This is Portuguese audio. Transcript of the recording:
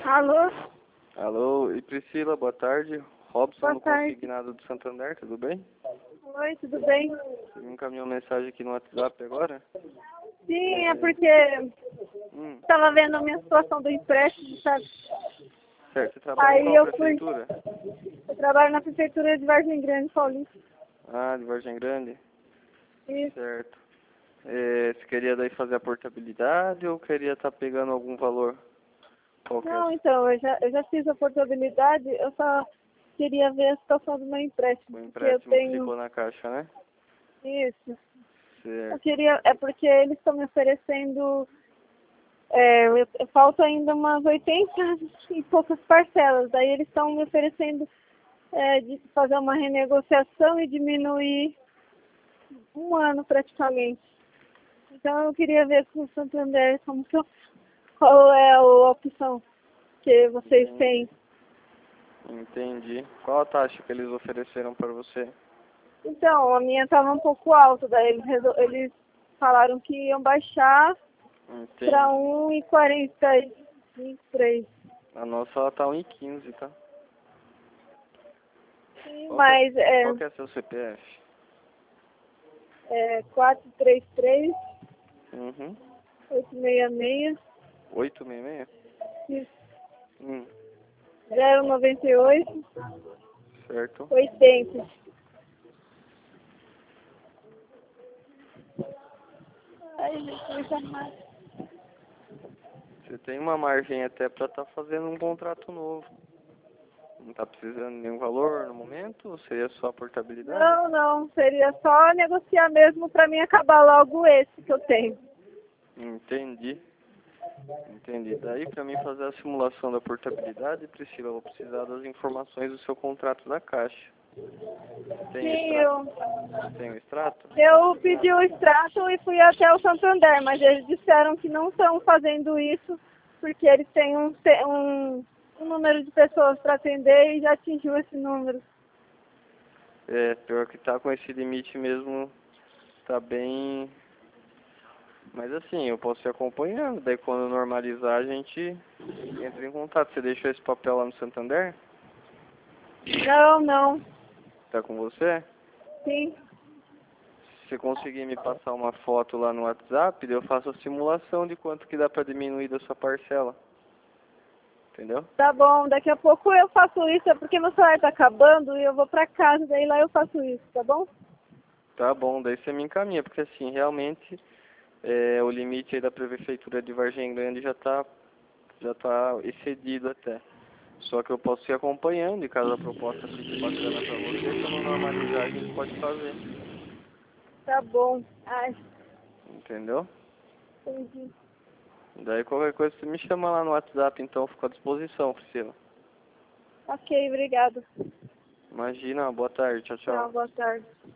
Alô? Alô, e Priscila, boa tarde. Robson Boa do tarde. Consignado do Santander, tudo bem? Oi, tudo bem? Você me encaminhou mensagem aqui no WhatsApp agora? Sim, é porque Hum, estava vendo a minha situação do empréstimo, sabe? certo. Você trabalha em Aí qual eu fui. prefeitura? Eu trabalho na prefeitura de Vargem Grande, Paulista. Ah, de Vargem Grande? Isso. Certo. Você queria daí fazer a portabilidade ou queria estar pegando algum valor? Qual que é? Não, então, eu já fiz a portabilidade, eu só queria ver a situação do meu empréstimo, O porque eu empréstimo que tenho ficou na caixa, né? isso. Eu Certo. queria, é porque eles estão me oferecendo, falta ainda umas 80 e poucas parcelas, aí eles estão me oferecendo de fazer uma renegociação e diminuir um ano praticamente. Então eu queria ver com o Santander qual é a opção que vocês têm. Entendi. Qual a taxa que eles ofereceram para você? Então, a minha estava um pouco alta, daí eles falaram que iam baixar para Entendi. 1,43. A nossa ela tá 1,15, tá? Sim, Qual que é, mas qual que é seu CPF? 433 Uhum. 866 866? isso, Hum, 098 certo. 80. Ai, Jesus amado. Você tem uma margem até para estar fazendo um contrato novo. Não tá precisando de nenhum valor no momento? Ou seria só a portabilidade? Não, não, seria só negociar mesmo para mim acabar logo esse que eu tenho. Entendi. Entendi. Daí para mim fazer a simulação da portabilidade, Priscila, eu vou precisar das informações do seu contrato da Caixa. Tem o Sim, extrato? Tem o extrato? eu pedi o extrato e fui até o Santander, mas eles disseram que não estão fazendo isso porque eles têm um número de pessoas para atender e já atingiu esse número. Pior que tá com esse limite mesmo, tá bem. Mas assim, eu posso ir acompanhando, daí quando normalizar a gente entra em contato. Você deixou esse papel lá no Santander? Não, não, Tá com você? sim, Se você conseguir me passar uma foto lá no WhatsApp, daí eu faço a simulação de quanto que dá pra diminuir da sua parcela. Entendeu? tá bom, daqui a pouco eu faço isso, é porque meu celular tá acabando e eu vou para casa, daí lá eu faço isso, tá bom? Tá bom, daí você me encaminha, porque assim, realmente o limite aí da prefeitura de Vargem Grande já tá excedido até. Só que eu posso ir acompanhando e caso a proposta fique bacana pra você, quando normalizar a gente pode fazer. Tá bom, ai, Entendeu? entendi. Daí qualquer coisa você me chama lá no WhatsApp, então eu fico à disposição, Priscila. Ok, obrigado. Imagina, boa tarde, tchau, Tchau, tchau. boa tarde.